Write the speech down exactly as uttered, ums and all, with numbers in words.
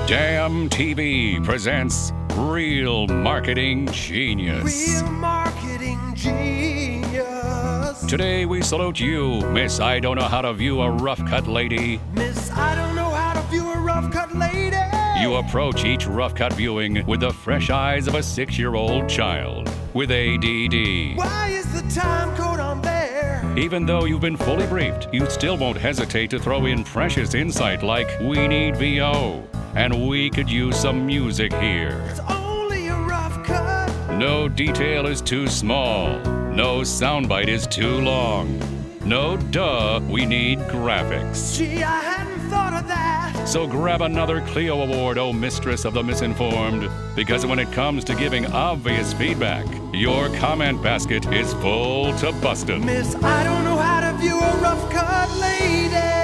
Damn T V presents Real Marketing Genius. Real marketing genius. Today we salute you, Miss I Don't Know How to View a Rough Cut Lady. Miss I don't know how to view a rough cut lady. You approach each rough cut viewing with the fresh eyes of a six-year-old child with A D D. Why is the time code on there? Even though you've been fully briefed, you still won't hesitate to throw in precious insight like, we need V O, and we could use some music here. It's only a rough cut. No detail is too small. No soundbite is too long. No duh, we need graphics. Gee, I hadn't thought of that. So grab another Clio Award, oh mistress of the misinformed, because when it comes to giving obvious feedback, your comment basket is full to bustin'. Miss I don't know how to view a rough cut lady.